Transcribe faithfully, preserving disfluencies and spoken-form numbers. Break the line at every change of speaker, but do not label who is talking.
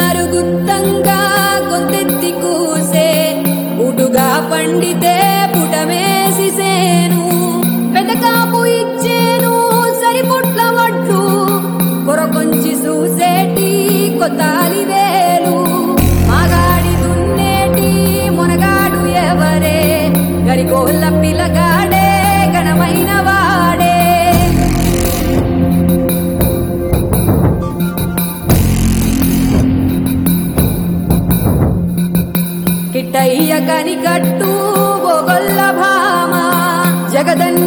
బంగారు గుత్తంగా గొంతెత్తి కూసే ఉడుగా పండితే పుటమేసి సేను పెదకాపు ఇచ్చేను సరిపుట్ల వడ్లు కొరకొంచి చూసేటి కొత్తాలి వేలు మాగాడి దున్నేటి మునగాడు ఎవరే గరిగోళ్ళ పిల్లగాడే గణమైన వాడే కిట్టయ్య కనికట్టు బొగొల్ల భామ జగదన్